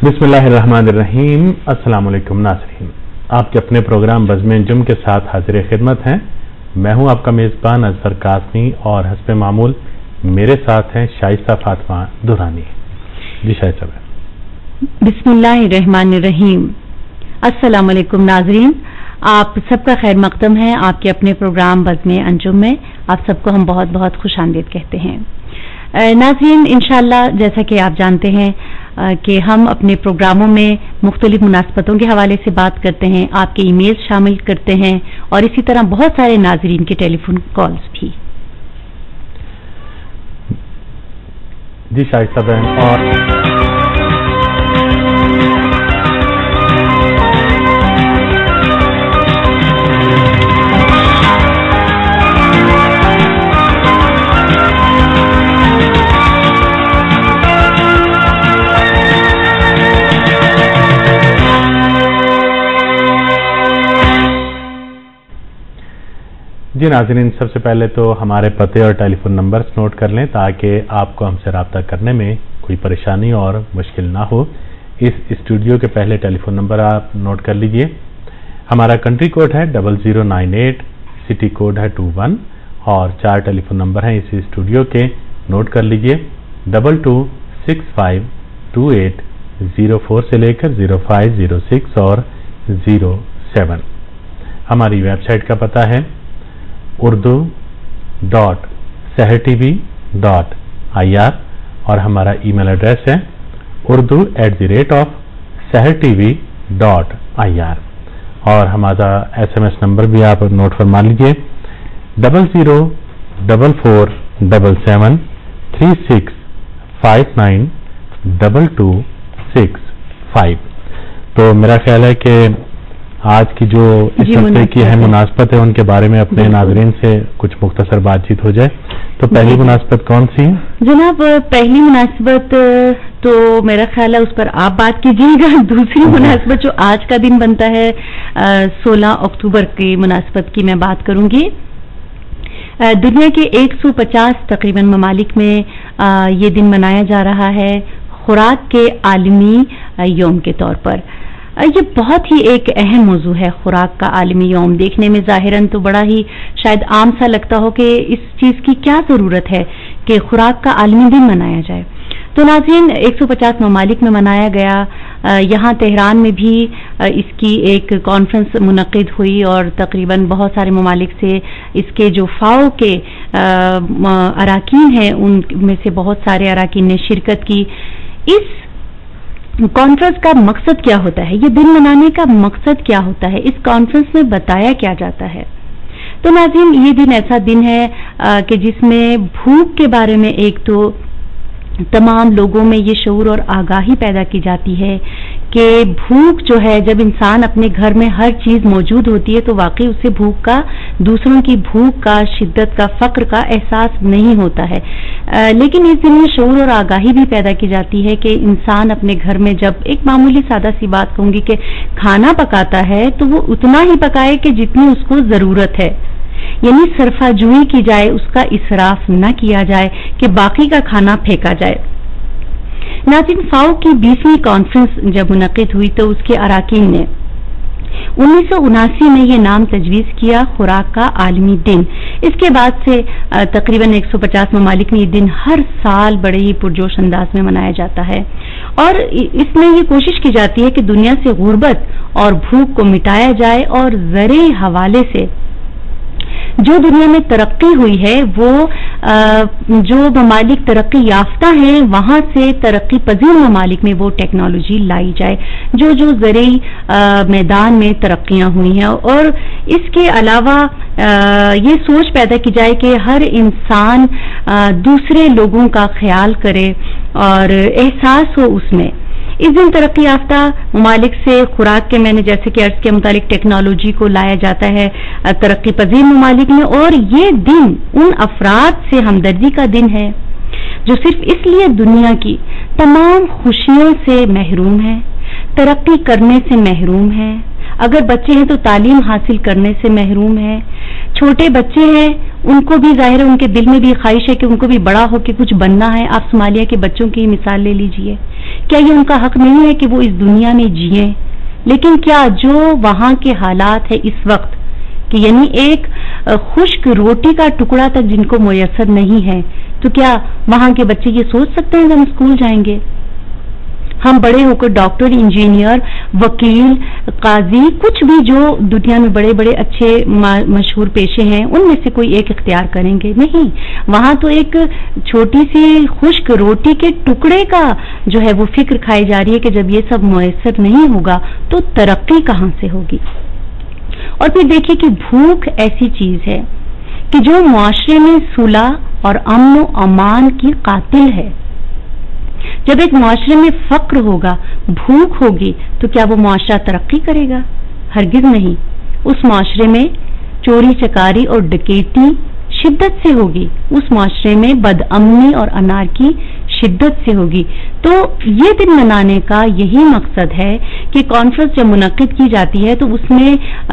बिस्मिल्लाहिर्रहमानिर्रहीम। अस्सलाम वालेकुम नाज़रीन, आपके अपने प्रोग्राम बज़्म अंजुम के साथ हाजिर खिदमत हैं। मैं हूं आपका मेज़बान अज़हर कासमी और हस्ब मामूल मेरे साथ हैं शाइस्ता फातिमा दुरानी। जी शाइस्ता साहब। बिस्मिल्लाहिर्रहमानिर्रहीम। अस्सलाम वालेकुम नाज़रीन, आप सबका खैर मक़दम है आपके अपने प्रोग्राम बज़्म अंजुम में। आप सबको हम बहुत बहुत खुशामदीद कहते हैं। नाज़रीन, इंशाअल्लाह जैसा कि आप जानते हैं कि हम अपने प्रोग्रामों में मुख्तलिफ मुनासबतों के हवाले से बात करते हैं, आपके ईमेल शामिल करते हैं और इसी तरह बहुत सारे नाज़रीन के टेलीफोन कॉल्स भी। जी शाइस्ता बहन, और जी नाज़रीन, सबसे पहले तो हमारे पते और टेलीफोन नंबर्स नोट कर लें ताकि आपको हमसे रब्ता करने में कोई परेशानी और मुश्किल ना हो। इस स्टूडियो के पहले टेलीफोन नंबर आप नोट कर लीजिए। हमारा कंट्री कोड है 0098, सिटी कोड है 21 और 4 टेलीफोन नंबर हैं इस स्टूडियो के, नोट कर लीजिए 22652804 से लेकर 0506 और 07। हमारी वेबसाइट का पता है urdu.sehrtv.ir और हमारा ईमेल एड्रेस है urdu@sehrtv.ir और हमारा SMS नंबर भी आप नोट फरमा लीजिए 00447736592265। तो मेरा ख्याल है कि आज की जो इस हफ्ते की है मुनासबत है उनके बारे में अपने नाज़रीन से कुछ मुख्तसर बातचीत हो जाए। तो पहली मुनासबत कौन सी है जनाब? पहली मुनासबत तो मेरा ख्याल है उस पर आप बात कीजिएगा। दूसरी मुनासबत जो आज का दिन बनता है 16 अक्टूबर की मुनासबत की मैं बात करूंगी। दुनिया के 150 तकरीबन ममालिक में ये दिन मनाया जा रहा है खुराक के आलमी यौम के तौर पर। ये बहुत ही एक अहम मौजू है खुराक का आलमी यौम। देखने में ज़ाहिरन तो बड़ा ही शायद आम सा लगता हो कि इस चीज़ की क्या ज़रूरत है कि खुराक का आलमी दिन मनाया जाए। तो नाज़रीन 150 ममालिक में मनाया गया। यहाँ तेहरान में भी इसकी एक कॉन्फ्रेंस मुनक़िद हुई और तकरीबन बहुत सारे ममालिक से इसके जो फाओ के अराकीन हैं उनमें से बहुत सारे अराकीन ने शिरकत की। इस कॉन्फ्रेंस का मकसद क्या होता है, ये दिन मनाने का मकसद क्या होता है, इस कॉन्फ्रेंस में बताया क्या जाता है? तो नाज़रीन ये दिन ऐसा दिन है कि जिसमें भूख के बारे में एक तो तमाम लोगों में ये शऊर और आगाही पैदा की जाती है कि भूख जो है, जब इंसान अपने घर में हर चीज़ मौजूद होती है तो वाकई उससे भूख का, दूसरों की भूख का, शिद्दत का, फ़क्र का एहसास नहीं होता है। लेकिन इस दिन में शऊर और आगाही भी पैदा की जाती है कि इंसान अपने घर में जब एक मामूली सादा सी बात कहूँगी कि खाना पकाता है तो वो उतना ही पकाए कि जितनी उसको ज़रूरत है, यानी सरफाजुई की जाए, उसका इसराफ न किया जाए कि बाकी का खाना फेंका जाए। नाज़रीन फाओ की 20वीं कॉन्फ्रेंस जब मुनक़िद हुई तो उसके अराकीन ने 1979 में ये नाम तजवीज़ किया खुराक का आलमी दिन। इसके बाद से तकरीबन 150 ममालिक में ये दिन हर साल बड़े ही पुरजोश अंदाज में मनाया जाता है और इसमें ये कोशिश की जाती है कि दुनिया से गुर्बत और भूख को मिटाया जाए और ज़रे हवाले से जो दुनिया में तरक्की हुई है वो जो ममालिक तरक्की याफ्ता हैं वहां से तरक्की पजीर ममालिक में वो टेक्नोलॉजी लाई जाए जो ज़रूरी मैदान में तरक्कियां हुई हैं। और इसके अलावा ये सोच पैदा की जाए कि हर इंसान दूसरे लोगों का ख्याल करे और एहसास हो उसमें। इस दिन तरक्की याफ्ता ममालिक से खुराक के, मैंने जैसे कि अर्ज के मुतालिक टेक्नोलॉजी को लाया जाता है तरक्की पजीर ममालिक में, और ये दिन उन अफराद से हमदर्दी का दिन है जो सिर्फ इसलिए दुनिया की तमाम खुशियों से महरूम है, तरक्की करने से महरूम है। अगर बच्चे हैं तो तालीम हासिल करने से महरूम है। छोटे बच्चे हैं उनको भी जाहिर है उनके दिल में भी ख्वाहिश है कि उनको भी बड़ा होकर कुछ बनना है। आप सोमालिया के बच्चों की मिसाल ले लीजिए, کیا یہ ان کا حق نہیں ہے کہ وہ اس دنیا میں جئیں؟ لیکن کیا جو وہاں کے حالات ہے اس وقت کہ یعنی ایک خشک روٹی کا ٹکڑا تک جن کو میسر نہیں ہے، تو کیا وہاں کے بچے یہ سوچ سکتے ہیں کہ ہم اسکول جائیں گے؟ ہم بڑے ہو کر ڈاکٹر، انجینئر، وکیل، قاضی، کچھ بھی جو دنیا میں بڑے بڑے اچھے مشہور پیشے ہیں ان میں سے کوئی ایک اختیار کریں گے؟ نہیں، وہاں تو ایک چھوٹی سی خشک روٹی کے ٹکڑے کا جو ہے وہ فکر کھائی جا رہی ہے کہ جب یہ سب میسر نہیں ہوگا تو ترقی کہاں سے ہوگی؟ اور پھر دیکھیے کہ بھوک ایسی چیز ہے کہ جو معاشرے میں صلح اور امن و امان کی قاتل ہے۔ جب ایک معاشرے میں فقر ہوگا، بھوک ہوگی، تو کیا وہ معاشرہ ترقی کرے گا؟ ہرگز نہیں۔ اس معاشرے میں چوری چکاری اور ڈکیتی شدت سے ہوگی، اس معاشرے میں بدامنی اور انارکی شدت سے ہوگی۔ تو یہ دن منانے کا یہی مقصد ہے کہ کانفرنس جب منعقد کی جاتی ہے تو اس میں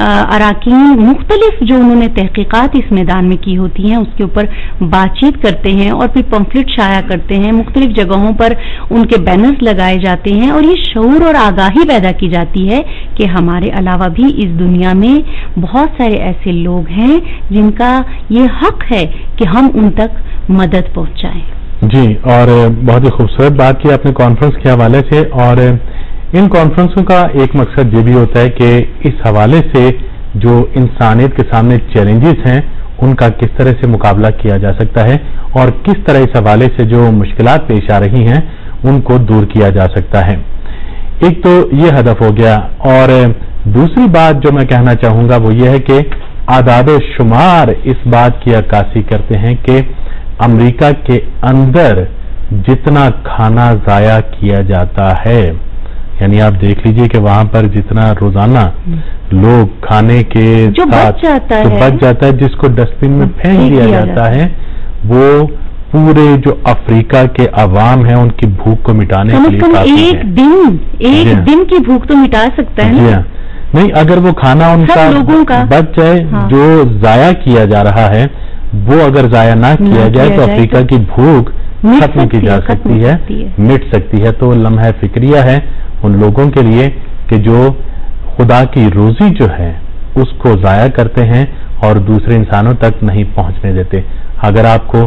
اراکین مختلف جو انہوں نے تحقیقات اس میدان میں کی ہوتی ہیں اس کے اوپر بات چیت کرتے ہیں اور پھر پمفلٹ شائع کرتے ہیں، مختلف جگہوں پر ان کے بینرز لگائے جاتے ہیں، اور یہ شعور اور آگاہی پیدا کی جاتی ہے کہ ہمارے علاوہ بھی اس دنیا میں بہت سارے ایسے لوگ ہیں جن کا یہ حق ہے کہ ہم ان تک مدد پہنچائیں۔ جی، اور بہت ہی خوبصورت بات کی آپ نے کانفرنس کے حوالے سے، اور ان کانفرنسوں کا ایک مقصد یہ بھی ہوتا ہے کہ اس حوالے سے جو انسانیت کے سامنے چیلنجز ہیں ان کا کس طرح سے مقابلہ کیا جا سکتا ہے اور کس طرح اس حوالے سے جو مشکلات پیش آ رہی ہیں ان کو دور کیا جا سکتا ہے۔ ایک تو یہ ہدف ہو گیا، اور دوسری بات جو میں کہنا چاہوں گا وہ یہ ہے کہ اعداد و شمار اس بات کی عکاسی کرتے ہیں کہ امریکہ کے اندر جتنا کھانا ضائع کیا جاتا ہے، یعنی آپ دیکھ لیجئے کہ وہاں پر جتنا روزانہ لوگ کھانے کے ساتھ بچ جاتا ہے جس کو ڈسٹ بن میں پھینک دیا جاتا ہے، وہ پورے جو افریقہ کے عوام ہیں ان کی بھوک کو مٹانے کے لیے کافی ہے۔ ایک دن کی بھوک تو مٹا سکتا ہے نا؟ نہیں، اگر وہ کھانا ان کا بچ جائے جو ضائع کیا جا رہا ہے وہ اگر ضائع نہ کیا جائے تو افریقہ کی بھوک ختم کی جا سکتی ہے، مٹ سکتی ہے۔ تو لمحہ فکریہ ہے ان لوگوں کے لیے کہ جو خدا کی روزی جو ہے اس کو ضائع کرتے ہیں اور دوسرے انسانوں تک نہیں پہنچنے دیتے۔ اگر آپ کو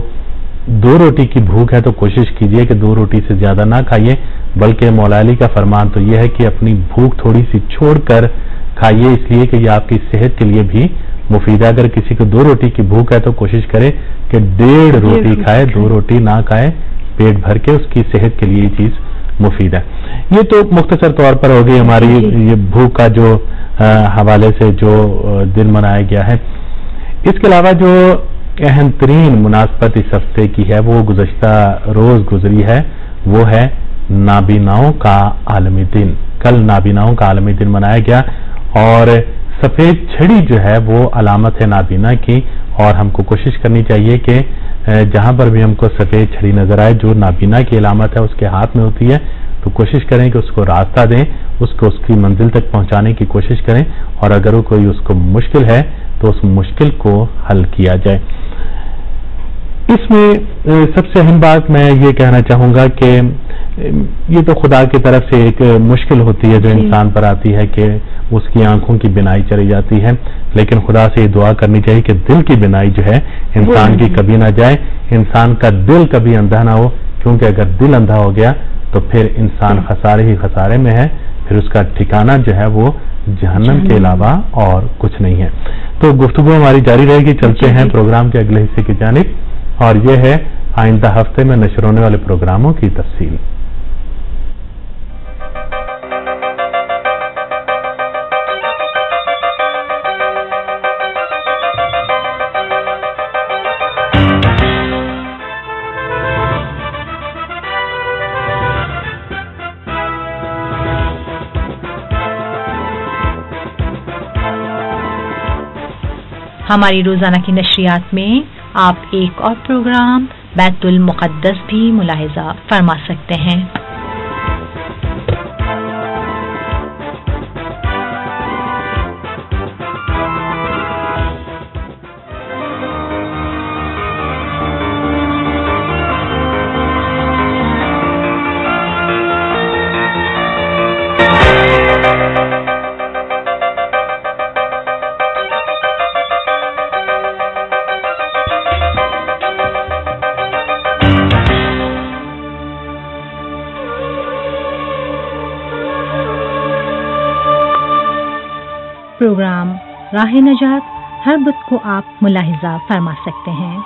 2 روٹی کی بھوک ہے تو کوشش کیجئے کہ 2 روٹی سے زیادہ نہ کھائیے، بلکہ مولا علی کا فرمان تو یہ ہے کہ اپنی بھوک تھوڑی سی چھوڑ کر کھائیے، اس لیے کہ یہ آپ کی صحت کے لیے بھی مفید ہے۔ اگر کسی کو 2 روٹی کی بھوک ہے تو کوشش کرے کہ 1.5 روٹی کھائے، 2 روٹی نہ کھائے، پیٹ بھر کے، اس کی صحت کے لیے یہ چیز مفید ہے۔ یہ تو مختصر طور پر ہو گئی ہماری یہ بھوک کا جو حوالے سے جو دن منایا گیا ہے۔ اس کے علاوہ جو اہم ترین مناسبت اس ہفتے کی ہے وہ گزشتہ روز گزری ہے، وہ ہے نابیناؤں کا عالمی دن۔ کل نابیناؤں کا عالمی دن منایا گیا، اور سفید چھڑی جو ہے وہ علامت ہے نابینا کی، اور ہم کو کوشش کرنی چاہیے کہ جہاں پر بھی ہم کو سفید چھڑی نظر آئے جو نابینا کی علامت ہے اس کے ہاتھ میں ہوتی ہے تو کوشش کریں کہ اس کو راستہ دیں، اس کو اس کی منزل تک پہنچانے کی کوشش کریں، اور اگر وہ کوئی اس کو مشکل ہے تو اس مشکل کو حل کیا جائے۔ اس میں سب سے اہم بات میں یہ کہنا چاہوں گا کہ یہ تو خدا کی طرف سے ایک مشکل ہوتی ہے جو انسان پر آتی ہے کہ اس کی آنکھوں کی بینائی چلی جاتی ہے، لیکن خدا سے یہ دعا کرنی چاہیے کہ دل کی بینائی جو ہے انسان کی کبھی نہ جائے، انسان کا دل کبھی اندھا نہ ہو، کیونکہ اگر دل اندھا ہو گیا تو پھر انسان خسارے ہی خسارے میں ہے، پھر اس کا ٹھکانہ جو ہے وہ جہنم کے علاوہ اور کچھ نہیں ہے۔ تو گفتگو ہماری جاری رہے گی، چلتے ہیں پروگرام کے اگلے حصے کی جانب، اور یہ ہے آئندہ ہفتے میں نشر ہونے والے پروگراموں کی تفصیل۔ ہماری روزانہ کی نشریات میں آپ ایک اور پروگرام بیت المقدس بھی ملاحظہ فرما سکتے ہیں۔ प्रोग्राम राह नजात हर बुध को आप मुलाहिजा फरमा सकते हैं।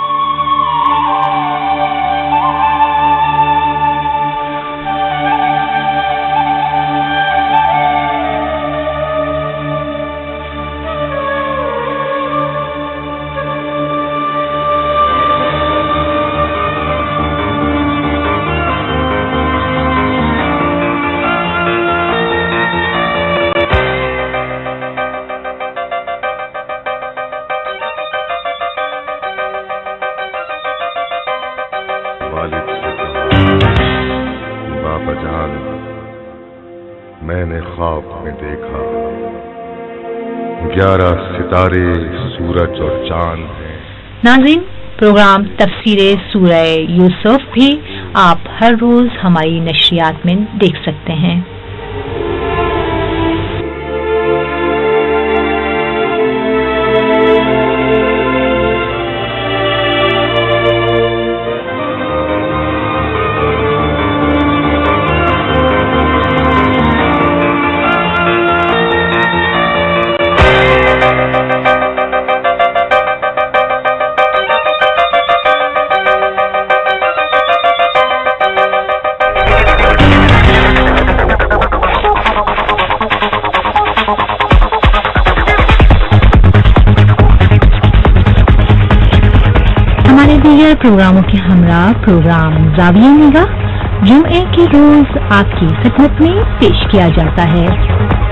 मैंने ख्वाब में देखा 11 सितारे सूरज और चांद हैं। नाज़रीन, प्रोग्राम तफसीरे सूरह यूसुफ भी आप हर रोज हमारी नशरियात में देख सकते हैं। प्रोग्रामों के हमरा प्रोग्राम ज़ाविया निगाह जुम्मे के रोज आपकी खिदमत में पेश किया जाता है।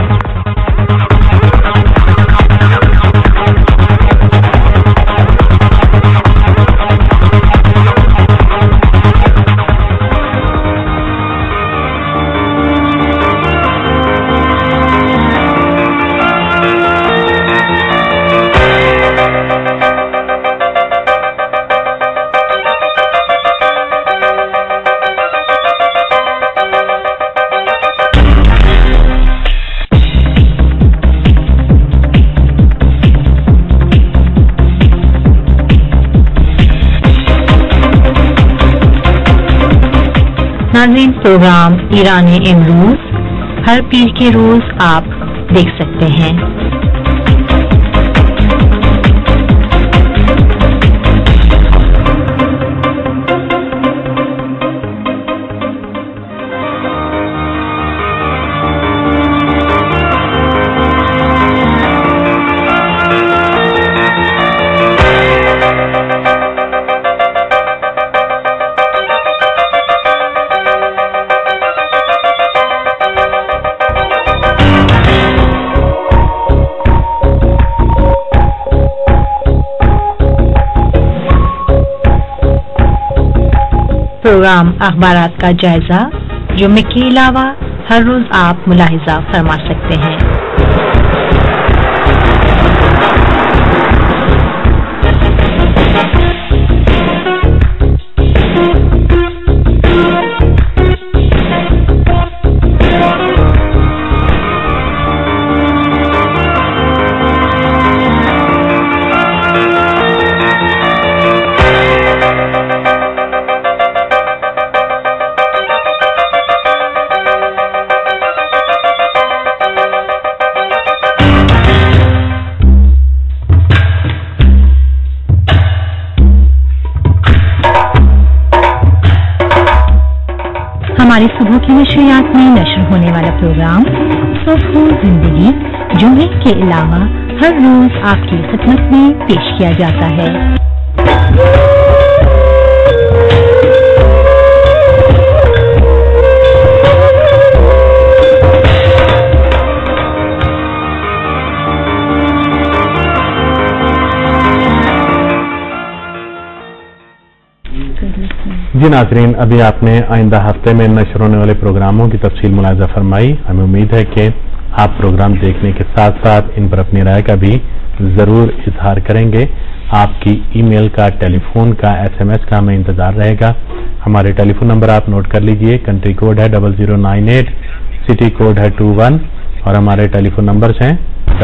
नाज़रीन, प्रोग्राम ईरान इमरूज हर पीर के रोज आप देख सकते हैं। प्रोग्राम अखबारात का जायजा जुम्मे के अलावा हर रोज आप मुलाहिजा फरमा सकते हैं। हमारी सुबह की नशरियात में नशर होने वाला प्रोग्राम सुबह जिंदगी जुम्मे के अलावा हर रोज आपकी खिदमत में पेश किया जाता है। जी नाज़रीन, अभी आपने आइंदा हफ्ते में नशर होने वाले प्रोग्रामों की तफसील मुलाहिजा फरमाई। हमें उम्मीद है कि आप प्रोग्राम देखने के साथ साथ इन पर अपनी राय का भी ज़रूर इजहार करेंगे। आपकी ईमेल का, टेलीफोन का, SMS का हमें इंतज़ार रहेगा। हमारे टेलीफोन नंबर आप नोट कर लीजिए। कंट्री कोड है 0098, सिटी कोड है 21 और हमारे टेलीफोन नंबर्स हैं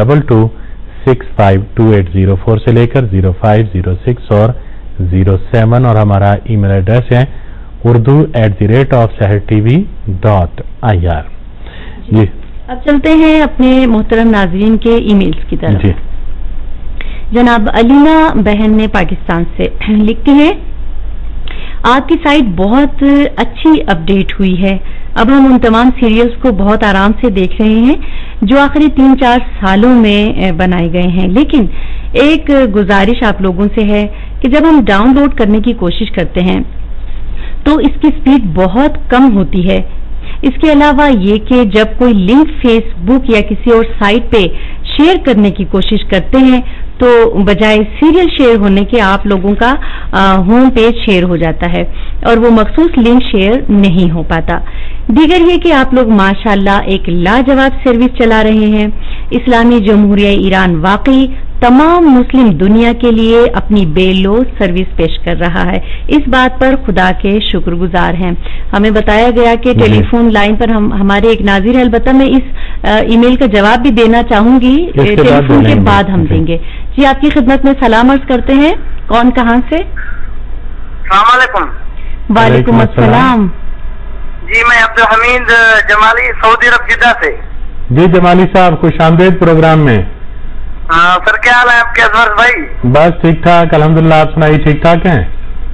22652804 से लेकर 0506 और 07 और हमारा ईमेल एड्रेस है urdu@sehrtv.ir। जी اب چلتے ہیں اپنے محترم ناظرین کے ای میلز کی طرف. جی. جناب علینا بہن نے پاکستان سے لکھتی ہیں، آپ کی سائٹ بہت اچھی اپڈیٹ ہوئی ہے. اب ہم ان تمام سیریلز کو بہت آرام سے دیکھ رہے ہیں جو آخری 3-4 سالوں میں بنائے گئے ہیں. لیکن ایک گزارش آپ لوگوں سے ہے کہ جب ہم ڈاؤن لوڈ کرنے کی کوشش کرتے ہیں تو اس کی سپیڈ بہت کم ہوتی ہے. اس کے علاوہ یہ کہ جب کوئی لنک فیس بک یا کسی اور سائٹ پہ شیئر کرنے کی کوشش کرتے ہیں تو بجائے سیریل شیئر ہونے کے آپ لوگوں کا ہوم پیج شیئر ہو جاتا ہے اور وہ مخصوص لنک شیئر نہیں ہو پاتا. دیگر یہ کہ آپ لوگ ماشاءاللہ ایک لاجواب سروس چلا رہے ہیں. اسلامی جمہوریہ ایران واقعی تمام مسلم دنیا کے لیے اپنی بے لوث سروس پیش کر رہا ہے. اس بات پر خدا کے شکر گزار ہیں. ہمیں بتایا گیا کہ ٹیلی فون لائن پر ہمارے ایک ناظر ہے. البتہ میں اس ای میل کا جواب بھی دینا چاہوں گی، ٹیلی فون کے بعد ہم دیں گے. جی آپ کی خدمت میں سلام عرض کرتے ہیں. کون کہاں سے؟ السلام علیکم. وعلیکم السلام. جی میں عبدالحمید جمالی سعودی عرب جدہ سے. جی جمالی صاحب خوش آمدید پروگرام میں. سر کیا حال ہے آپ کے اسور بھائی؟ بس ٹھیک ٹھاک الحمدللہ. آپ سنائیے ٹھیک ٹھاک ہیں؟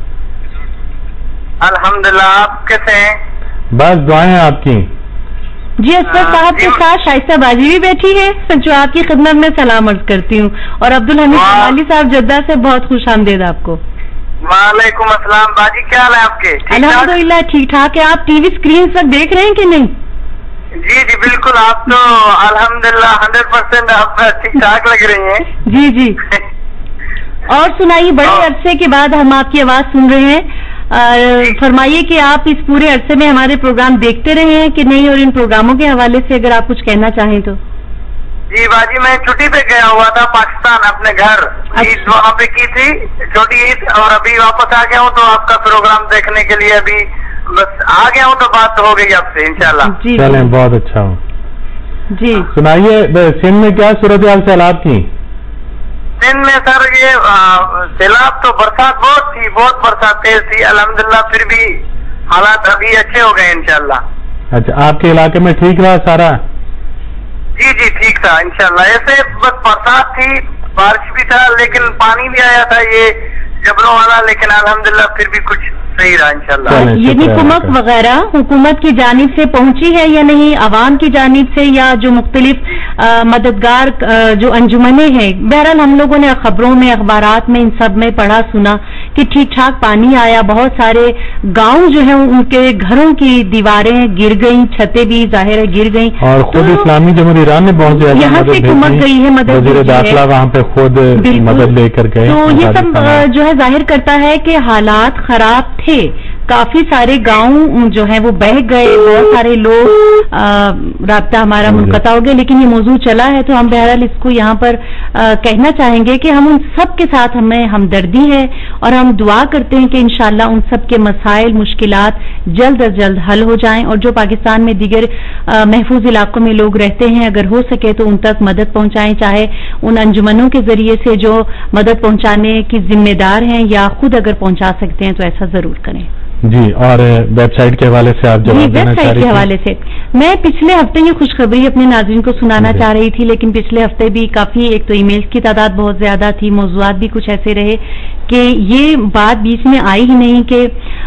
الحمدللہ. آپ کیسے ہیں؟ بس دعائیں ہیں آپ کی. جی اسور صاحب کے ساتھ شائستہ باجی بھی بیٹھی ہے جو آپ کی خدمت میں سلام عرض کرتی ہوں. اور عبدالحمید جمالی صاحب جدہ سے بہت خوش آمدید آپ کو. وعلیکم السلام. باجی کیا حال ہے آپ کے؟ الحمدللہ ٹھیک ٹھاک ہے. آپ ٹی وی اسکرین پر دیکھ رہے ہیں کہ نہیں؟ جی جی بالکل. آپ تو الحمدللہ 100% آپ ٹھیک ٹھاک لگ رہی ہیں. جی جی. اور سنائیے، بڑے عرصے کے بعد ہم آپ کی آواز سن رہے ہیں. فرمائیے کہ آپ اس پورے عرصے میں ہمارے پروگرام دیکھتے رہے ہیں کہ نہیں، اور ان پروگراموں کے حوالے سے اگر آپ کچھ کہنا چاہیں تو. جی باجی میں چھٹی پہ گیا ہوا تھا پاکستان اپنے گھر. عید وہاں پہ کی تھی، چھوٹی عید، اور ابھی واپس آ گیا ہوں تو آپ کا پروگرام دیکھنے کے لیے ابھی بس آ گیا ہوں تو بات ہو گئی آپ سے انشاءاللہ. جی چلیں بہت اچھا ہو. جی سنائیے سندھ میں کیا صورتحال سیلاب کی؟ سندھ میں سر یہ سیلاب تو برسات بہت تھی، بہت برسات تیز تھی. الحمدللہ پھر بھی حالات ابھی اچھے ہو گئے انشاءاللہ. اچھا آپ کے علاقے میں ٹھیک رہا سارا؟ جی جی ٹھیک تھا انشاءاللہ. ایسے بس برسات تھی، بارش بھی تھا، لیکن پانی بھی آیا تھا یہ جبروں والا، لیکن الحمدللہ پھر بھی کچھ صحیح رہا انشاءاللہ. یعنی کمک وغیرہ حکومت کی جانب سے پہنچی ہے یا نہیں، عوام کی جانب سے، یا جو مختلف مددگار جو انجمنیں ہیں؟ بہرحال ہم لوگوں نے خبروں میں، اخبارات میں، ان سب میں پڑھا سنا کہ ٹھیک ٹھاک پانی آیا. بہت سارے گاؤں جو ہیں ان کے گھروں کی دیواریں گر گئیں، چھتیں بھی ظاہر ہے گر گئیں. اور خود اسلامی جمہوریہ ایران نے بہت زیادہ یہاں سے کمک گئی ہے، مدد وزیر داخلہ وہاں پہ خود مدد لے کر گئے. تو یہ سب جو ہے ظاہر کرتا ہے کہ حالات خراب تھے. کافی سارے گاؤں جو ہیں وہ بہہ گئے، بہت سارے لوگ رابطہ ہمارا منقطع ہو گیا. لیکن یہ موضوع چلا ہے تو ہم بہرحال اس کو یہاں پر کہنا چاہیں گے کہ ہم ان سب کے ساتھ ہمیں ہمدردی ہے اور ہم دعا کرتے ہیں کہ انشاءاللہ ان سب کے مسائل، مشکلات جلد از جلد حل ہو جائیں. اور جو پاکستان میں دیگر محفوظ علاقوں میں لوگ رہتے ہیں اگر ہو سکے تو ان تک مدد پہنچائیں، چاہے ان انجمنوں کے ذریعے سے جو مدد پہنچانے کی ذمہ دار ہیں، یا خود اگر پہنچا سکتے ہیں تو ایسا ضرور کریں. جی. اور ویب سائٹ کے حوالے سے آپ جواب دینا چاہ رہی تھیں؟ ویب سائٹ کے حوالے سے میں پچھلے ہفتے یہ خوشخبری اپنے ناظرین کو سنانا چاہ رہی تھی، لیکن پچھلے ہفتے بھی کافی ایک تو ای میلز کی تعداد بہت زیادہ تھی، موضوعات بھی کچھ ایسے رہے کہ یہ بات بیچ میں آئی ہی نہیں کہ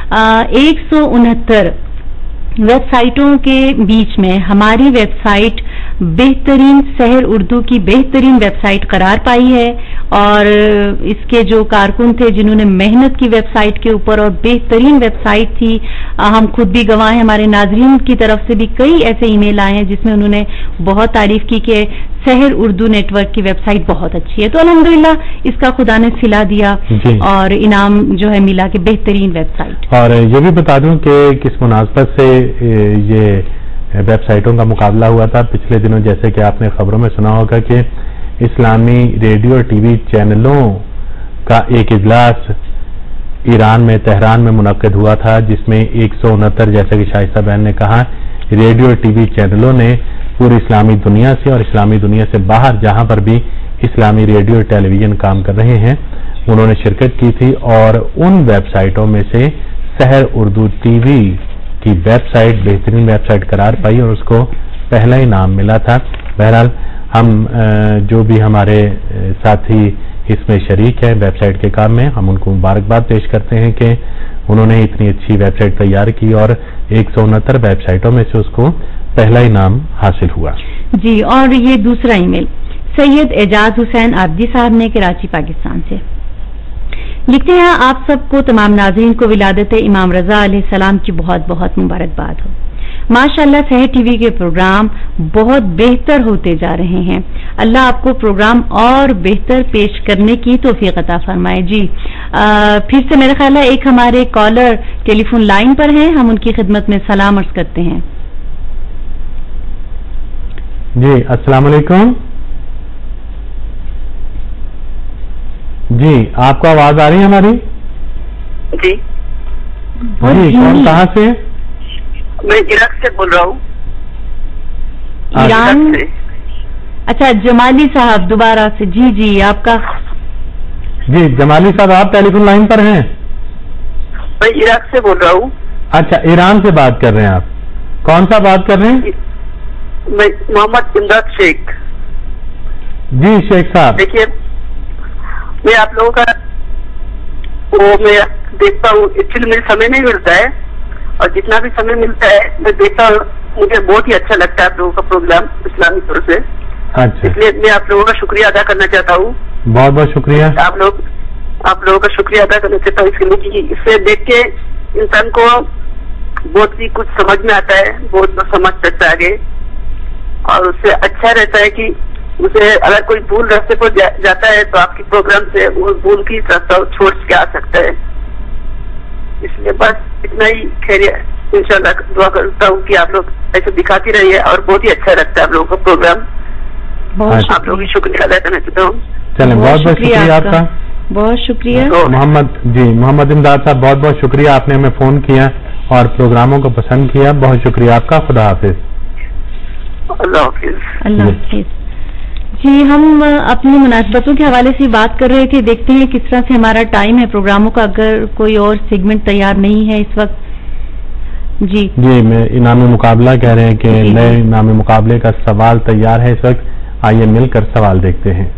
169 ویب سائٹوں کے بیچ میں ہماری ویب سائٹ بہترین سحر اردو کی بہترین ویب سائٹ قرار پائی ہے. اور اس کے جو کارکن تھے جنہوں نے محنت کی ویب سائٹ کے اوپر، اور بہترین ویب سائٹ تھی، ہم خود بھی گواہ ہیں، ہمارے ناظرین کی طرف سے بھی کئی ایسے ای میل آئے ہیں جس میں انہوں نے بہت تعریف کی کہ سحر اردو نیٹ ورک کی ویب سائٹ بہت اچھی ہے. تو الحمدللہ اس کا خدا نے صلہ دیا اور انعام جو ہے ملا کہ بہترین ویب سائٹ. اور یہ بھی بتا دوں کہ کس مناسبت سے یہ ویب سائٹوں کا مقابلہ ہوا تھا. پچھلے دنوں جیسے کہ آپ نے خبروں میں سنا ہوگا کہ اسلامی ریڈیو اور ٹی وی چینلوں کا ایک اجلاس ایران میں تہران میں منعقد ہوا تھا، جس میں 169 جیسا کہ شائستہ بہن نے کہا ریڈیو اور ٹی وی چینلوں نے پوری اسلامی دنیا سے اور اسلامی دنیا سے باہر جہاں پر بھی اسلامی ریڈیو اور ٹیلی ویژن کام کر رہے ہیں انہوں نے شرکت کی تھی. اور ان ویب سائٹوں میں سے سحر اردو ٹی وی کی ویب سائٹ بہترین ویب سائٹ قرار پائی اور اس کو पहला इनाम मिला था। बहरहाल हम जो भी हमारे साथी इसमें शरीक हैं वेबसाइट के काम में, हम उनको मुबारकबाद पेश करते हैं कि उन्होंने इतनी अच्छी वेबसाइट तैयार की और 169 वेबसाइटों में से उसको पहला इनाम हासिल हुआ। जी, और ये दूसरा ईमेल सैयद एजाज हुसैन आबदी साहब ने कराची पाकिस्तान से लिखते हैं, आप सबको तमाम नाज़रीन को विलादत इमाम रजा अलैहिस्सलाम की बहुत बहुत मुबारकबाद हो। माशाअल्लाह सहर टीवी के प्रोग्राम बहुत बेहतर होते जा रहे हैं। अल्लाह आपको प्रोग्राम और बेहतर पेश करने की तौफीक अता फरमाए। जी, फिर से मेरा ख्याल है एक हमारे कॉलर टेलीफोन लाइन पर हैं, हम उनकी खिदमत में सलाम अर्ज करते हैं। जी, अस्सलाम वालेकुम। जी, आपको आवाज आ रही है हमारी? जी जी, कौन कहाँ से? मैं इराक से बोल रहा हूँ। ईरान से? अच्छा, जमाली साहब दोबारा से। जी जी, आपका? जी, जमाली साहब आप टेलीफोन लाइन पर हैं? मैं इराक से बोल रहा हूँ। अच्छा, ईरान से बात कर रहे हैं आप? कौन सा बात कर रहे हैं? मैं मोहम्मद इमदाद शेख। जी शेख साहब। देखिए, मैं आप लोगों का मैं देखता हूँ, एक्चुअली मुझे समय नहीं मिलता है और जितना भी समय मिलता है मैं देखता हूँ, मुझे बहुत ही अच्छा लगता है आप लोगों का प्रोग्राम इस्लामी तौर से। अच्छा, इसलिए मैं आप लोगों का शुक्रिया अदा करना चाहता हूँ। बहुत बहुत शुक्रिया। आप लोगों का शुक्रिया अदा करना चाहता हूँ इसके लिए कि इससे देख के इंसान को बहुत ही कुछ समझ में आता है, बहुत कुछ समझ सकता है आगे, और उससे अच्छा रहता है कि उसे अगर कोई भूल रास्ते पर जाता है तो आपके प्रोग्राम से वो भूल की रास्ता छोड़ के आ सकता है। इसलिए बस इतना ही, खैरियत इंशाल्लाह दुआ करता हूँ कि आप लोग ऐसे दिखाती रहिए और बहुत ही अच्छा लगता है आप लोगों का प्रोग्राम। आप लोगों की शुक्रिया अदा करना चाहता हूँ। चलें, बहुत बहुत शुक्रिया आपका। बहुत शुक्रिया। मोहम्मद इमदाद साहब, बहुत बहुत शुक्रिया, आपने हमें फोन किया और प्रोग्रामों को पसंद किया। बहुत शुक्रिया आपका। खुदा हाफिज। अल्लाह हाफिज। अल्लाह हाफिज। जी, हम अपनी मुनासबतों के हवाले से बात कर रहे थे। देखते हैं किस तरह से हमारा टाइम है प्रोग्रामों का, अगर कोई और सेगमेंट तैयार नहीं है इस वक्त। जी मैं इनामी मुकाबला कह रहे हैं कि नए इनामी मुकाबले का सवाल तैयार है इस वक्त। आइए मिलकर सवाल देखते हैं।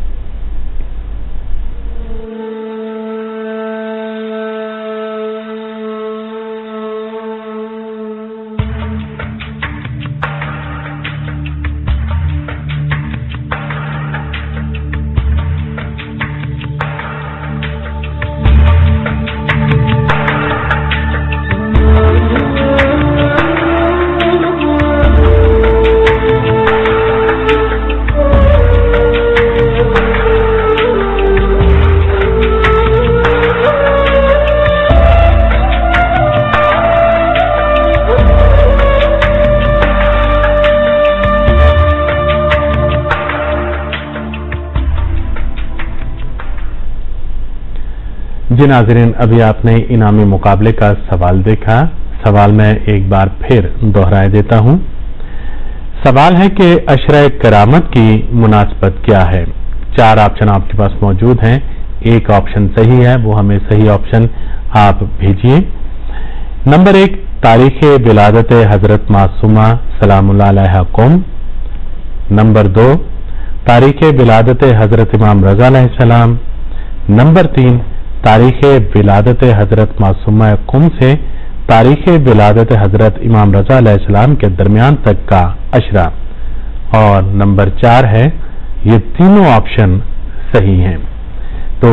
जी नाज़रीन, अभी आपने इनामी मुकाबले का सवाल देखा। सवाल मैं एक बार फिर दोहराए देता हूं। सवाल है कि अशरा करामत की मुनासबत क्या है। 4 ऑप्शन आपके पास मौजूद हैं। एक ऑप्शन सही है, वो हमें सही ऑप्शन आप भेजिए। नंबर 1, तारीख विलादत हजरत मासूमा सलामुल्लाह अलैहा कौम। नंबर 2, तारीख विलादत हजरत इमाम रजा अलैहिस्सलाम। नंबर 3, तारीख विलादत हजरत मासूमा कुम से तारीख विलादत हजरत इमाम रजा अलैहिस्सलाम के दरमियान तक का अशरा। और नंबर 4 है। ये तीनों ऑप्शन सही हैं। तो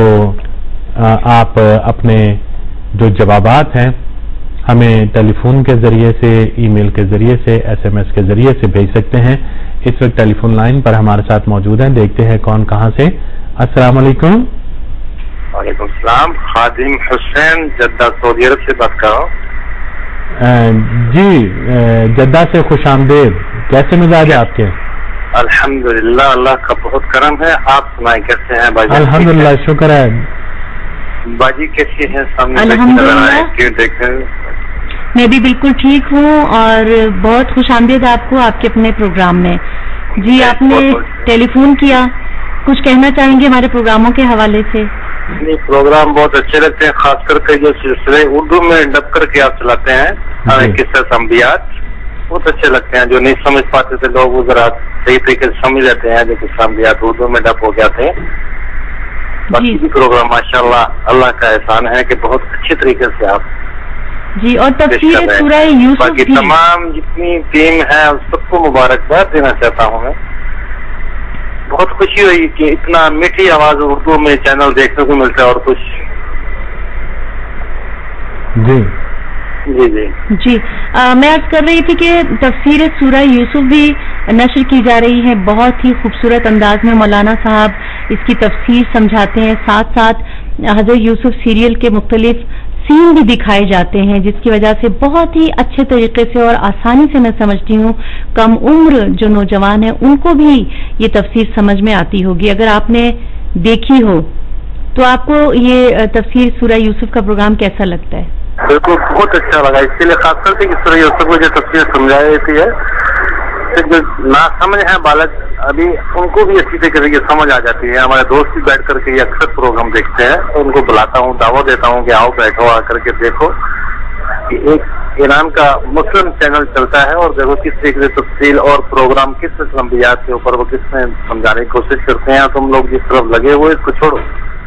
आप अपने जो जवाबात हैं हमें टेलीफोन के जरिए से, ईमेल के जरिए से, SMS के जरिए से भेज सकते हैं। इस वक्त टेलीफोन लाइन पर हमारे साथ मौजूद हैं। देखते हैं कौन कहां से। अस्सलाम वालेकुम। वालेकुम सलाम। खादिम हुसैन, जद्दा सऊदी अरब से बात कर रहा हूँ। जी, जद्दा से खुश आमदेद। कैसे मिजाज है आपके? अल्हम्दुलिल्लाह, अल्लाह का बहुत करम है। आप सुनाए कैसे हैं बाजी? अल्हम्दुलिल्लाह, शुक्र है। बाजी कैसी है? अल्हम्दुलिल्लाह, क्यों देखें? मैं भी बिल्कुल ठीक हूँ और बहुत खुश आमदेद आपको आपके अपने प्रोग्राम में। जी, आपने टेलीफोन किया, कुछ कहना चाहेंगे हमारे प्रोग्रामों के हवाले से? प्रोग्राम बहुत अच्छे लगते हैं, खास करके जो सिलसिले उर्दू में डब करके आप चलाते हैं, किस्सा संबियात, बहुत अच्छे लगते हैं। जो नहीं समझ पाते थे लोग वो जरा सही तरीके से समझ लेते हैं, जो कुछ समझ तो उर्दू में डब हो जाते हैं। बाकी भी प्रोग्राम माशाल्लाह अल्लाह का एहसान है कि बहुत अच्छे तरीके से आप जी, और तफसीर सूरह यूसुफ बाकी तमाम जितनी टीम है सबको मुबारकबाद देना चाहता हूँ मैं। बहुत खुशी हुई कि इतना मीठी आवाज उर्दू में चैनल देखने को मिलता है और कुछ जी जी जी जी मैं अर्ज कर रही थी कि तफसीर सूरह यूसुफ भी नशर की जा रही है। बहुत ही खूबसूरत अंदाज में मौलाना साहब इसकी तफसीर समझाते हैं, साथ साथ हज़रत यूसुफ सीरियल के मुख्तलिफ सीन भी दिखाए जाते हैं, जिसकी वजह से बहुत ही अच्छे तरीके से और आसानी से मैं समझती हूँ कम उम्र जो नौजवान हैं उनको भी ये तफसीर समझ में आती होगी। अगर आपने देखी हो तो आपको ये तफसीर सूरह यूसुफ का प्रोग्राम कैसा लगता है? बिल्कुल बहुत अच्छा लगा, इसके लिए खासकर से सूरह यूसुफ को जो तफसीर समझाई जाती है, जो ना समझ है बालक अभी उनको भी अच्छी तरीके से समझ आ जाती है। हमारे दोस्त भी बैठ करके ये अक्सर प्रोग्राम देखते हैं, तो उनको बुलाता हूँ, दावत देता हूँ कि आओ बैठो आकर के देखो कि एक ईरान का मुस्लिम चैनल चलता है और देखो किस तरीके से तफसील और प्रोग्राम किस अंबियात के ऊपर वो किसमें समझाने की कोशिश करते हैं। तुम लोग जिस तरफ लगे हुए इसको छोड़ो।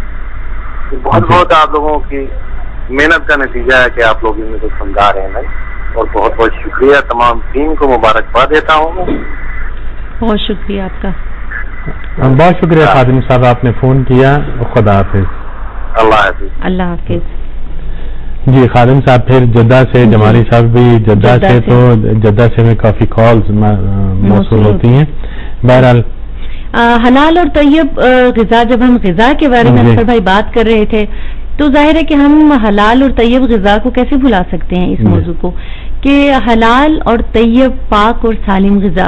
बहुत बहुत आप लोगों की मेहनत का नतीजा है कि आप लोग इन्हें को समझा रहे हैं, और बहुत बहुत शुक्रिया। तमाम टीम को मुबारकबाद देता हूँ। बहुत शुक्रिया आपका। बहुत शुक्रिया खादिम साहब, आपने फोन किया। खुदा हाफिज। अल्लाह हाफिज। अल्लाह हाफिज। जी खादिम साहब फिर जद्दा से, जमाली साहब भी जद्दा से, तो जद्दा से में काफी कॉल्स मौसूल होती हैं। बहरहाल हलाल और तैयब ग़िज़ा, जब हम ग़िज़ा के बारे में अक्सर भाई बात कर रहे थे तो जाहिर है कि हम हलाल और तैयब ग़िज़ा को कैसे भुला सकते हैं इस मौजू को, कि हलाल और तैयब पाक और सालिम ग़िज़ा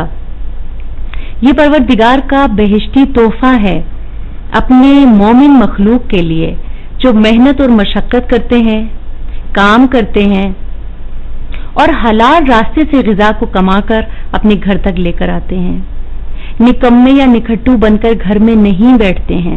ये परवरदिगार का बेहिश्ती तोहफा है अपने मोमिन मखलूक के लिए, जो मेहनत और मशक्क़त करते हैं, काम करते हैं और हलाल रास्ते से ग़िज़ा को कमाकर अपने घर तक लेकर आते हैं। निकम्मे या निखट्टू बनकर घर में नहीं बैठते हैं।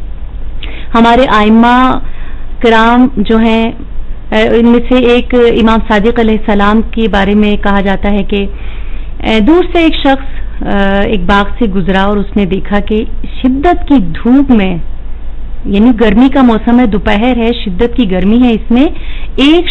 हमारे आइम्मा किराम जो हैं, इनमें से एक इमाम सादिक अलैहिस्सलाम के बारे में कहा जाता है कि दूर से एक शख्स एक बाग से गुजरा और उसने देखा कि शिद्दत की धूप में, यानी गर्मी का मौसम है, दोपहर है, शिद्दत की गर्मी है, इसमें एक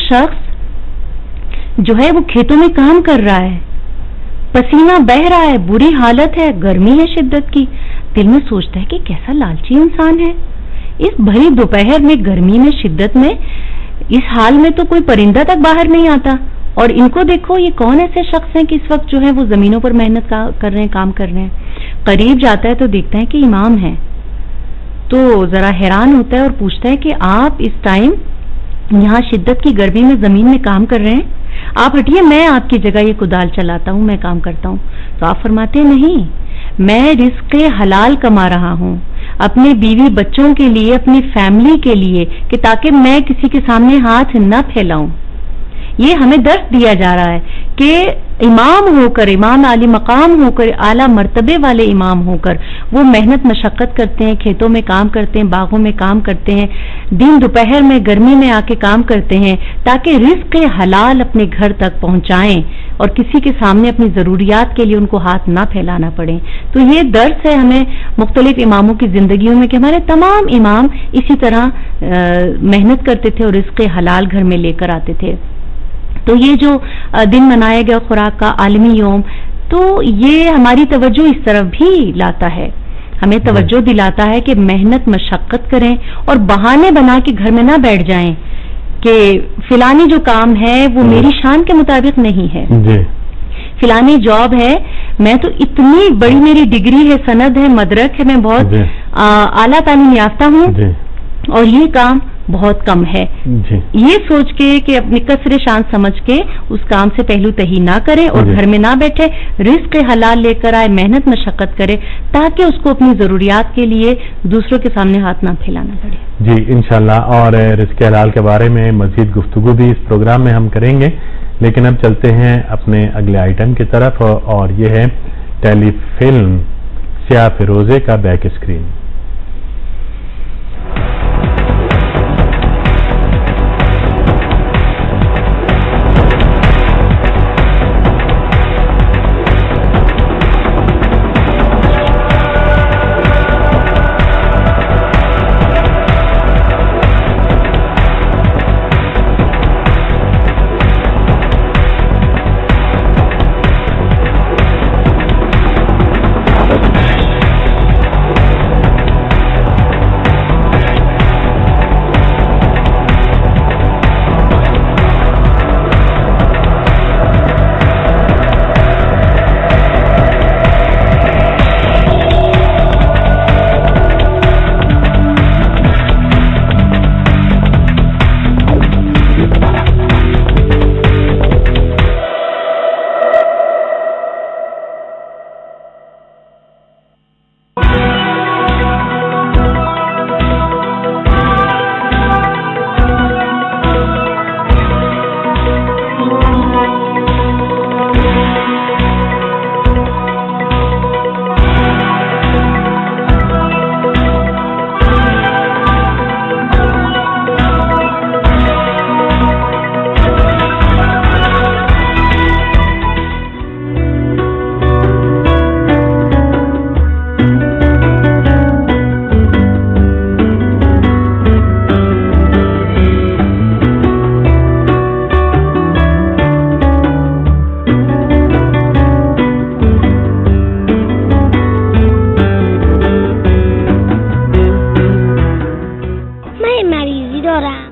शख्स जो है वो खेतों में काम कर रहा है, पसीना बह रहा है, बुरी हालत है, गर्मी है शिद्दत की। दिल में सोचता है कि कैसा लालची इंसान है, इस भरी दोपहर में, गर्मी में, शिद्दत में, इस हाल में तो कोई परिंदा तक बाहर नहीं आता, और इनको देखो ये कौन ऐसे शख्स हैं कि इस वक्त जो है वो जमीनों पर मेहनत कर रहे हैं, काम कर रहे हैं। करीब जाता है तो देखता है कि इमाम है, तो जरा हैरान होता है और पूछता है कि आप इस टाइम यहाँ शिद्दत की गर्मी में जमीन में काम कर रहे हैं, आप हटिए, मैं आपकी जगह ये कुदाल चलाता हूँ, मैं काम करता हूँ। तो आप फरमाते हैं नहीं, मैं रिस्क़े हलाल कमा रहा हूँ अपने बीवी बच्चों के लिए, अपनी फैमिली के लिए, कि ताकि मैं किसी के सामने हाथ न फैलाऊं। ये हमें दर्श दिया जा रहा है कि इमाम होकर, इमाम आली मकाम होकर, आला मर्तबे वाले इमाम होकर वो मेहनत मशक्कत करते हैं, खेतों में काम करते हैं, बागों में काम करते हैं, दिन दोपहर में गर्मी में आके काम करते हैं, ताकि रिज़्क़ हलाल अपने घर तक पहुंचाएं और किसी के सामने अपनी ज़रूरियात के लिए उनको हाथ ना फैलाना पड़े। तो ये दर्स है हमें मुख्तलिफ इमामों की ज़िंदगियों में कि हमारे तमाम इमाम इसी तरह मेहनत करते थे और रिज़्क़ हलाल घर में लेकर आते थे। तो ये जो दिन मनाया गया खुराक का आलमी यौम, तो ये हमारी तवज्जो इस तरफ भी लाता है, हमें तवज्जो दिलाता है कि मेहनत मशक्कत करें और बहाने बना के घर में ना बैठ जाएं कि फिलानी जो काम है वो मेरी शान के मुताबिक नहीं है, फिलानी जॉब है, मैं तो इतनी बड़ी मेरी डिग्री है, सनद है, मदरक है, मैं बहुत आला तालीम याफ्ता हूँ और ये काम बहुत कम है। ये सोच के कि अपनी कसरे शान समझ के उस काम से पहलू तही ना करे और घर में ना बैठे, रिस्क हलाल लेकर आए, मेहनत मशक्कत करे, ताकि उसको अपनी जरूरियात के लिए दूसरों के सामने हाथ ना फैलाना पड़े। जी इंशाल्लाह, और रिस्क हलाल के बारे में मजीद गुफ्तगू भी इस प्रोग्राम में हम करेंगे, लेकिन अब चलते हैं अपने अगले आइटम की तरफ, और ये है टेलीफिल्म स्याह फिरोजे का बैक स्क्रीन।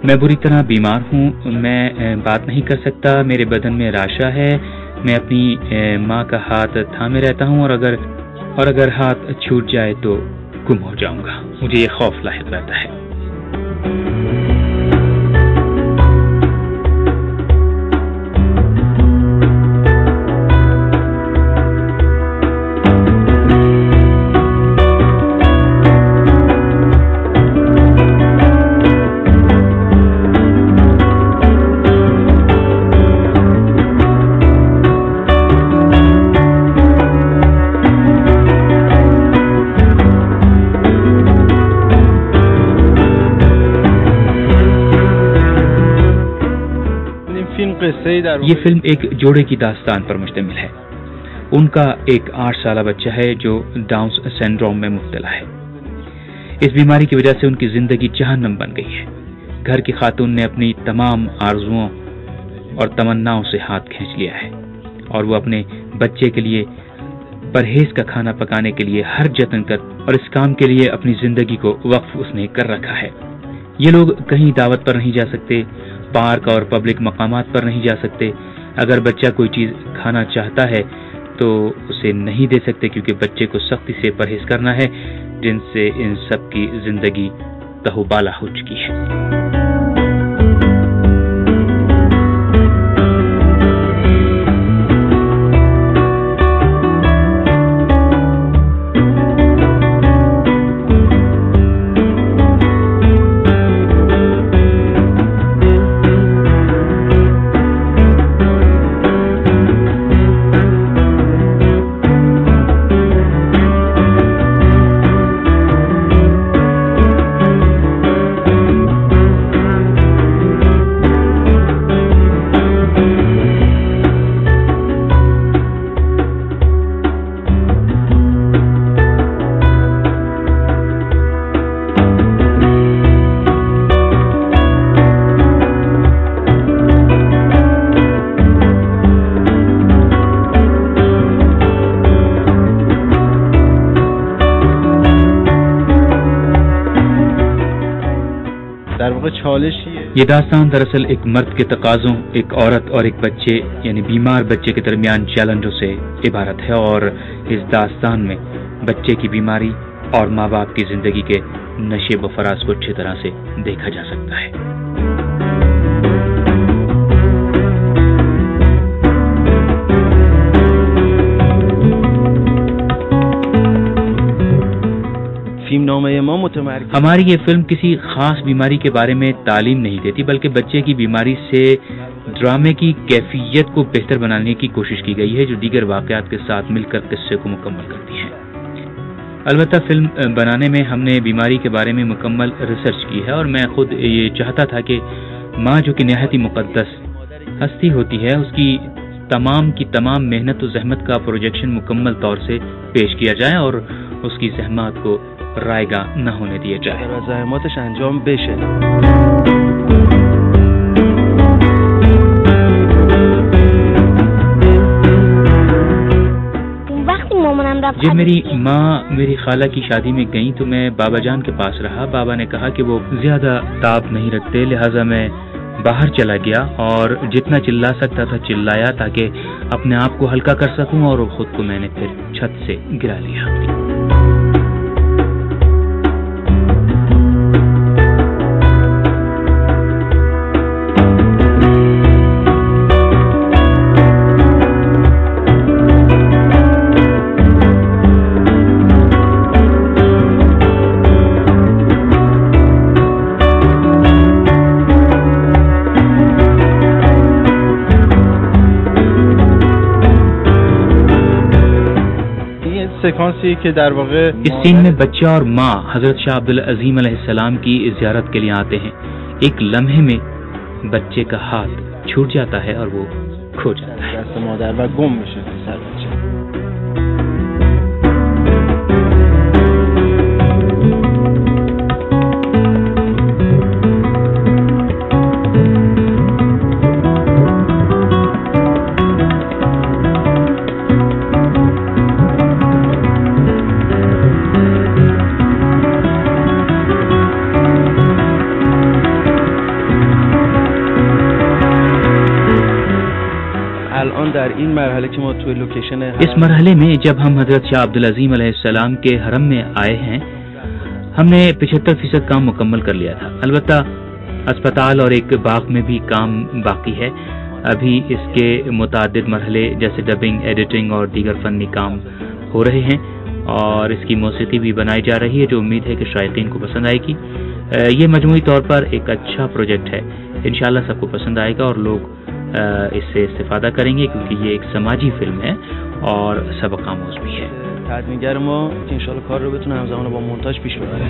میں بری طرح بیمار ہوں، میں بات نہیں کر سکتا، میرے بدن میں راشا ہے، میں اپنی ماں کا ہاتھ تھامے رہتا ہوں اور اگر ہاتھ چھوٹ جائے تو گم ہو جاؤں گا، مجھے یہ خوف لاحق رہتا ہے۔ یہ فلم ایک جوڑے کی داستان پر مشتمل ہے۔ ان کا ایک 8 سالہ بچہ ہے جو ڈاؤن سنڈروم میں مبتلا ہے۔ اس بیماری کی وجہ سے ان کی زندگی جہنم بن گئی ہے۔ گھر کی خاتون نے اپنی تمام آرزوؤں اور تمناؤں سے ہاتھ کھینچ لیا ہے اور وہ اپنے بچے کے لیے پرہیز کا کھانا پکانے کے لیے ہر جتن کر اور اس کام کے لیے اپنی زندگی کو وقف اس نے کر رکھا ہے۔ یہ لوگ کہیں دعوت پر نہیں جا سکتے، پارک اور پبلک مقامات پر نہیں جا سکتے۔ اگر بچہ کوئی چیز کھانا چاہتا ہے تو اسے نہیں دے سکتے کیونکہ بچے کو سختی سے پرہیز کرنا ہے، جن سے ان سب کی زندگی تہوبالا ہو چکی ہے۔ یہ داستان دراصل ایک مرد کے تقاضوں، ایک عورت اور ایک بچے یعنی بیمار بچے کے درمیان چیلنجوں سے عبارت ہے، اور اس داستان میں بچے کی بیماری اور ماں باپ کی زندگی کے نشیب و فراز کو اچھی طرح سے دیکھا جا سکتا ہے۔ ہماری یہ فلم کسی خاص بیماری کے بارے میں تعلیم نہیں دیتی، بلکہ بچے کی بیماری سے ڈرامے کی کیفیت کو بہتر بنانے کی کوشش کی گئی ہے، جو دیگر واقعات کے ساتھ مل کر قصے کو مکمل کرتی ہے۔ البتہ فلم بنانے میں ہم نے بیماری کے بارے میں مکمل ریسرچ کی ہے، اور میں خود یہ چاہتا تھا کہ ماں جو کہ نہایت ہی مقدس ہستی ہوتی ہے، اس کی تمام محنت و زحمت کا پروجیکشن مکمل طور سے پیش کیا جائے اور اس کی زحمات کو رائگاں نہ ہونے دیا جائے۔ زحماتش انجام بشه۔ جب میری ماں میری خالہ کی شادی میں گئیں تو میں بابا جان کے پاس رہا۔ بابا نے کہا کہ وہ زیادہ تاب نہیں رکھتے، لہٰذا میں باہر چلا گیا اور جتنا چلا سکتا تھا چلایا تاکہ اپنے آپ کو ہلکا کر سکوں، اور خود کو میں نے پھر چھت سے گرا لیا۔ اس سین میں بچہ اور ماں حضرت شاہ عبدالعظیم علیہ السلام کی زیارت کے لیے آتے ہیں۔ ایک لمحے میں بچے کا ہاتھ چھوٹ جاتا ہے اور وہ کھو جاتا ہے۔ این مرحله که ما توی لوکیشن اس مرحلے میں جب ہم حضرت شاہ عبدالعظیم علیہ السلام کے حرم میں آئے ہیں، ہم نے 75% کام مکمل کر لیا تھا. البتہ اسپتال اور ایک باغ میں بھی کام باقی ہے. ابھی اس کے متعدد مرحلے جیسے ڈبنگ، ایڈیٹنگ اور دیگر فنی کام ہو رہے ہیں، اور اس کی موسیقی بھی بنائی جا رہی ہے جو امید ہے کہ شائقین کو پسند آئے گی. یہ مجموعی طور پر ایک اچھا پروجیکٹ ہے. انشاءاللہ سب کو پسند آئے گا اور لوگ اس سے استفادہ کریں گے، کیونکہ یہ ایک سماجی فلم ہے اور سبق آموز بھی ہے. تدوینگر ما که انشاءالله کار رو بتونه همزمان با مونتاژ پیش ببره.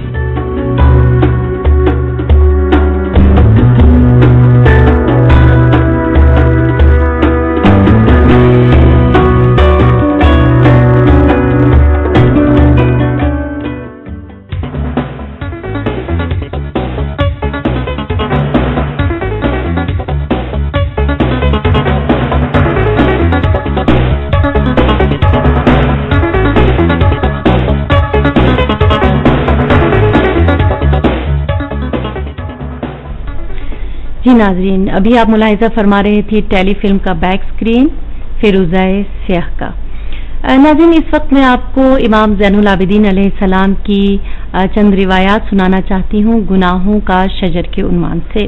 جی ناظرین، ابھی آپ ملاحظہ فرما رہے تھے ٹیلی فلم کا بیک سکرین فیروزہ سیاہ کا. ناظرین، اس وقت میں آپ کو امام زین العابدین علیہ السلام کی چند روایات سنانا چاہتی ہوں گناہوں کا شجر کے عنوان سے.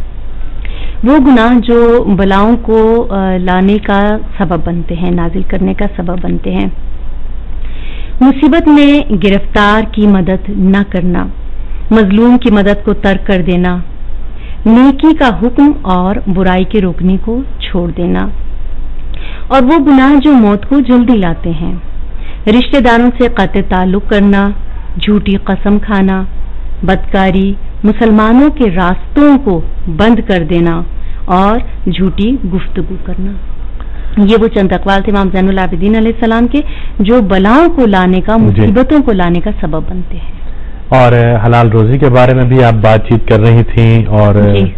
وہ گناہ جو بلاؤں کو لانے کا سبب بنتے ہیں، نازل کرنے کا سبب بنتے ہیں. مصیبت میں گرفتار کی مدد نہ کرنا، مظلوم کی مدد کو ترک کر دینا، نیکی کا حکم اور برائی کے روکنے کو چھوڑ دینا، اور وہ گناہ جو موت کو جلدی لاتے ہیں. رشتہ داروں سے قطع تعلق کرنا، جھوٹی قسم کھانا، بدکاری، مسلمانوں کے راستوں کو بند کر دینا اور جھوٹی گفتگو کرنا. یہ وہ چند اقوال تھے امام زین العابدین علیہ السلام کے جو بلاؤں کو لانے کا، مصیبتوں کو لانے کا سبب بنتے ہیں. اور حلال روزی کے بارے میں بھی آپ بات چیت کر رہی تھیں، اور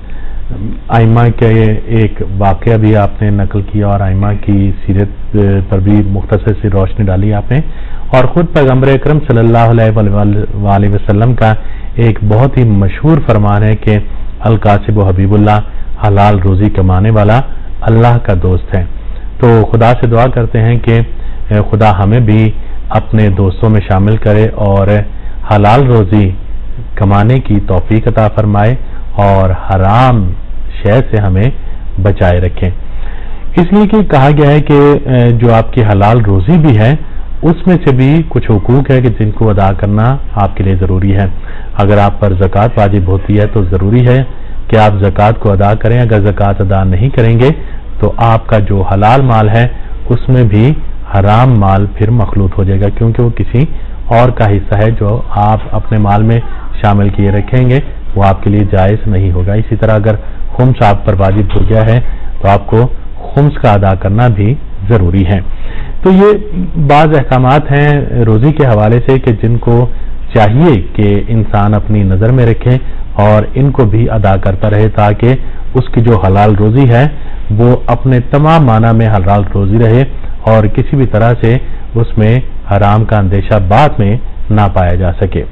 آئمہ کے ایک واقعہ بھی آپ نے نقل کیا اور آئمہ کی سیرت پر بھی مختصر سی روشنی ڈالی آپ نے. اور خود پیغمبر اکرم صلی اللہ علیہ وسلم کا ایک بہت ہی مشہور فرمان ہے کہ القاسب و حبیب اللہ، حلال روزی کمانے والا اللہ کا دوست ہے. تو خدا سے دعا کرتے ہیں کہ خدا ہمیں بھی اپنے دوستوں میں شامل کرے اور حلال روزی کمانے کی توفیق عطا فرمائے اور حرام شے سے ہمیں بچائے رکھیں. اس لیے کہ کہا گیا ہے کہ جو آپ کی حلال روزی بھی ہے اس میں سے بھی کچھ حقوق ہے کہ جن کو ادا کرنا آپ کے لیے ضروری ہے. اگر آپ پر زکوٰۃ واجب ہوتی ہے تو ضروری ہے کہ آپ زکوٰۃ کو ادا کریں. اگر زکوٰۃ ادا نہیں کریں گے تو آپ کا جو حلال مال ہے اس میں بھی حرام مال پھر مخلوط ہو جائے گا، کیونکہ وہ کسی اور کا حصہ ہے جو آپ اپنے مال میں شامل کیے رکھیں گے، وہ آپ کے لیے جائز نہیں ہوگا. اسی طرح اگر خمس آپ پر واجب ہو گیا ہے تو آپ کو خمس کا ادا کرنا بھی ضروری ہے. تو یہ بعض احکامات ہیں روزی کے حوالے سے کہ جن کو چاہیے کہ انسان اپنی نظر میں رکھے اور ان کو بھی ادا کرتا رہے، تاکہ اس کی جو حلال روزی ہے وہ اپنے تمام معنی میں حلال روزی رہے اور کسی بھی طرح سے اس میں حرام کا اندیشہ بعد میں نہ پایا جا سکے.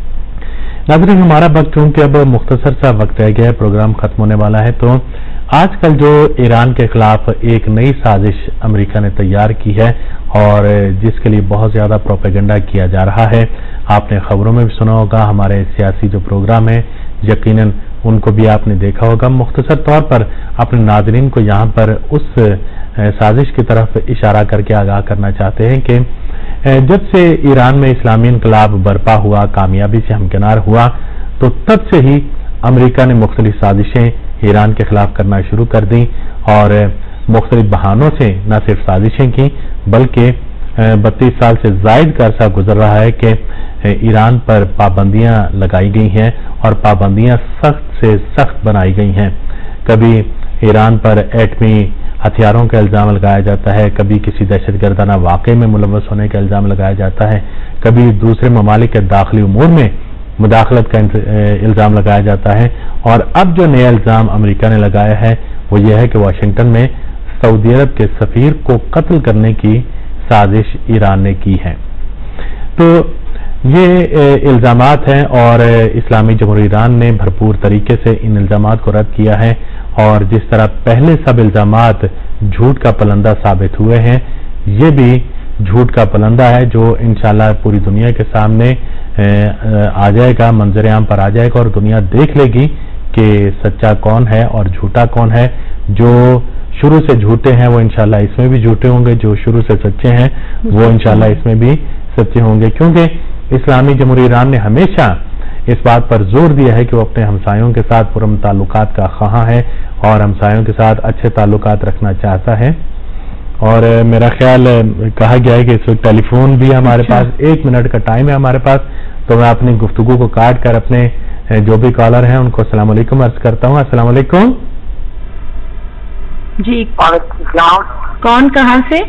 ناظرین، ہمارا وقت چونکہ اب مختصر سا وقت رہ گیا ہے، پروگرام ختم ہونے والا ہے، تو آج کل جو ایران کے خلاف ایک نئی سازش امریکہ نے تیار کی ہے اور جس کے لیے بہت زیادہ پروپیگنڈا کیا جا رہا ہے، آپ نے خبروں میں بھی سنا ہوگا، ہمارے سیاسی جو پروگرام ہیں یقیناً ان کو بھی آپ نے دیکھا ہوگا. مختصر طور پر اپنے ناظرین کو یہاں پر اس سازش کی طرف اشارہ کر کے آگاہ کرنا چاہتے ہیں کہ جب سے ایران میں اسلامی انقلاب برپا ہوا، کامیابی سے ہمکنار ہوا، تو تب سے ہی امریکہ نے مختلف سازشیں ایران کے خلاف کرنا شروع کر دیں اور مختلف بہانوں سے نہ صرف سازشیں کی بلکہ 32 سال سے زائد کا عرصہ گزر رہا ہے کہ ایران پر پابندیاں لگائی گئی ہیں اور پابندیاں سخت سے سخت بنائی گئی ہیں. کبھی ایران پر ایٹمی ہتھیاروں کا الزام لگایا جاتا ہے، کبھی کسی دہشت گردانہ واقعے میں ملوث ہونے کا الزام لگایا جاتا ہے، کبھی دوسرے ممالک کے داخلی امور میں مداخلت کا الزام لگایا جاتا ہے. اور اب جو نیا الزام امریکہ نے لگایا ہے وہ یہ ہے کہ واشنگٹن میں سعودی عرب کے سفیر کو قتل کرنے کی سازش ایران نے کی ہے. تو یہ الزامات ہیں اور اسلامی جمہوریہ ایران نے بھرپور طریقے سے ان الزامات کو رد کیا ہے، اور جس طرح پہلے سب الزامات جھوٹ کا پلندہ ثابت ہوئے ہیں. یہ بھی جھوٹ کا پلندہ ہے جو انشاءاللہ پوری دنیا کے سامنے آ جائے گا، منظر عام پر آ جائے گا اور دنیا دیکھ لے گی کہ سچا کون ہے اور جھوٹا کون ہے. جو شروع سے جھوٹے ہیں وہ انشاءاللہ اس میں بھی جھوٹے ہوں گے، جو شروع سے سچے ہیں وہ انشاءاللہ اس میں بھی سچے ہوں گے، کیونکہ اسلامی جمہوریہ ایران نے ہمیشہ اس بات پر زور دیا ہے کہ وہ اپنے ہمسایوں کے ساتھ پرامن تعلقات کا خواہاں ہے اور ہمسایوں کے ساتھ اچھے تعلقات رکھنا چاہتا ہے. اور میرا خیال کہا گیا ہے کہ اس وقت ٹیلی فون بھی ہمارے پاس 1 منٹ کا ٹائم ہے ہمارے پاس، تو میں اپنی گفتگو کو کاٹ کر اپنے جو بھی کالر ہیں ان کو السلام علیکم عرض کرتا ہوں. السلام علیکم. جی وعلیکم السلام. کون کہاں سے؟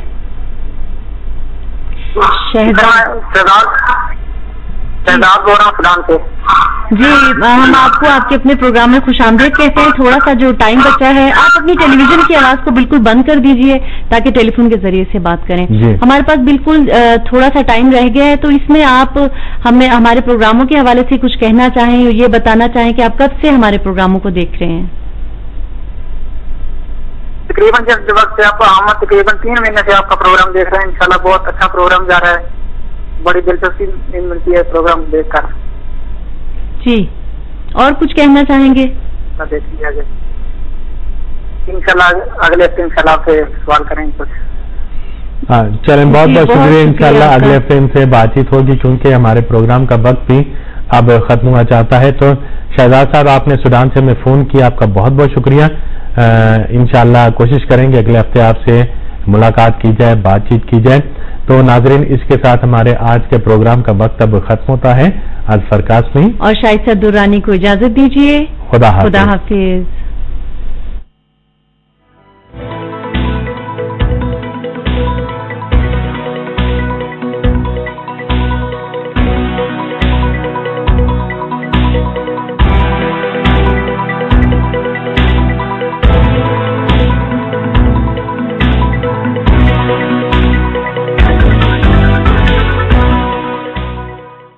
شہزاد بول رہا ہوں سودان سے. جی ہم آپ کو آپ کے اپنے پروگرام میں خوش آمدید کہتے ہیں. تھوڑا سا جو ٹائم بچا ہے آپ اپنی ٹیلی ویژن کی آواز کو بالکل بند کر دیجئے تاکہ ٹیلی فون کے ذریعے سے بات کریں. ہمارے پاس بالکل تھوڑا سا ٹائم رہ گیا ہے، تو اس میں آپ ہمیں ہمارے پروگراموں کے حوالے سے کچھ کہنا چاہیں، یہ بتانا چاہیں کہ آپ کب سے ہمارے پروگراموں کو دیکھ رہے ہیں؟ تقریباً جب وقت سے آپ ہم تقریباً 3 مہینے سے آپ کا پروگرام دیکھ رہے ہیں. انشاءاللہ بہت اچھا پروگرام جا رہا ہے، بڑی دلچسپی ملتی ہے پروگرام دیکھ کر. جی اور کچھ کہنا چاہیں گے؟ دیکھ لیا جائے انشاءاللہ اگلے ہفتے انشاءاللہ آپ سے سوال کریں گے کچھ. ہاں چلیں، بہت بہت شکریہ. انشاءاللہ اگلے ہفتے ان سے بات چیت ہوگی کیونکہ ہمارے پروگرام کا وقت بھی اب ختم ہونا چاہتا ہے. تو شہزاد صاحب آپ نے سوڈان سے ہمیں فون کیا، آپ کا بہت بہت شکریہ. انشاءاللہ کوشش کریں گے اگلے ہفتے آپ سے ملاقات کی جائے، بات چیت کی جائے. تو ناظرین اس کے ساتھ ہمارے آج کے پروگرام کا وقت اب ختم ہوتا ہے. الفر قاسمی اور شاہد صدر رانی کو اجازت دیجیے. خدا حافظ.